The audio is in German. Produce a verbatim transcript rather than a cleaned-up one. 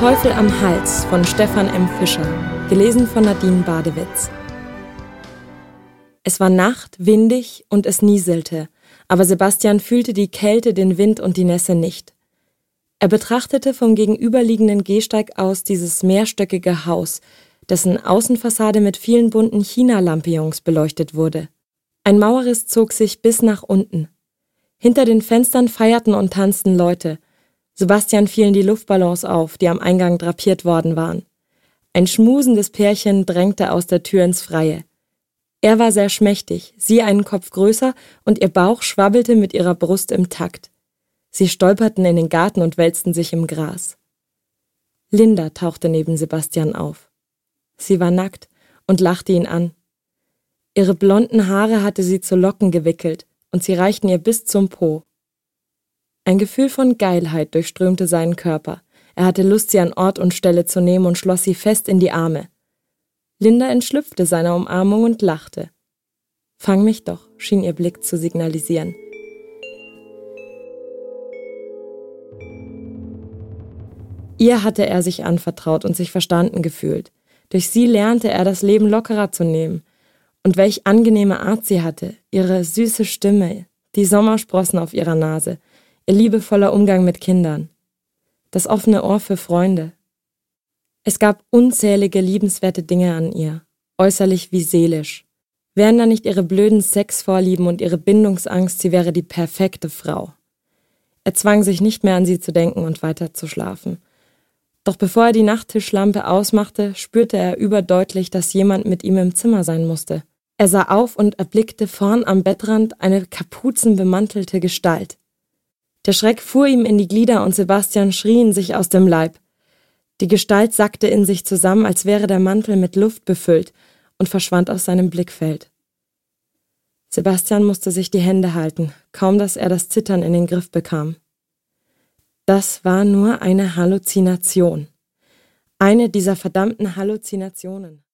Teufel am Hals von Stefan M. Fischer, gelesen von Nadine Badewitz. Es war Nacht, windig und es nieselte, aber Sebastian fühlte die Kälte, den Wind und die Nässe nicht. Er betrachtete vom gegenüberliegenden Gehsteig aus dieses mehrstöckige Haus, dessen Außenfassade mit vielen bunten China-Lampions beleuchtet wurde. Ein Mauerriss zog sich bis nach unten. Hinter den Fenstern feierten und tanzten Leute. Sebastian fielen die Luftballons auf, die am Eingang drapiert worden waren. Ein schmusendes Pärchen drängte aus der Tür ins Freie. Er war sehr schmächtig, sie einen Kopf größer und ihr Bauch schwabbelte mit ihrer Brust im Takt. Sie stolperten in den Garten und wälzten sich im Gras. Linda tauchte neben Sebastian auf. Sie war nackt und lachte ihn an. Ihre blonden Haare hatte sie zu Locken gewickelt und sie reichten ihr bis zum Po. Ein Gefühl von Geilheit durchströmte seinen Körper. Er hatte Lust, sie an Ort und Stelle zu nehmen und schloss sie fest in die Arme. Linda entschlüpfte seiner Umarmung und lachte. »Fang mich doch«, schien ihr Blick zu signalisieren. Ihr hatte er sich anvertraut und sich verstanden gefühlt. Durch sie lernte er, das Leben lockerer zu nehmen. Und welch angenehme Art sie hatte, ihre süße Stimme, die Sommersprossen auf ihrer Nase, ihr liebevoller Umgang mit Kindern, das offene Ohr für Freunde. Es gab unzählige liebenswerte Dinge an ihr, äußerlich wie seelisch. Wären da nicht ihre blöden Sexvorlieben und ihre Bindungsangst, sie wäre die perfekte Frau. Er zwang sich nicht mehr an sie zu denken und weiter zu schlafen. Doch bevor er die Nachttischlampe ausmachte, spürte er überdeutlich, dass jemand mit ihm im Zimmer sein musste. Er sah auf und erblickte vorn am Bettrand eine kapuzenbemantelte Gestalt. Der Schreck fuhr ihm in die Glieder und Sebastian schrien sich aus dem Leib. Die Gestalt sackte in sich zusammen, als wäre der Mantel mit Luft befüllt und verschwand aus seinem Blickfeld. Sebastian musste sich die Hände halten, kaum dass er das Zittern in den Griff bekam. Das war nur eine Halluzination. Eine dieser verdammten Halluzinationen.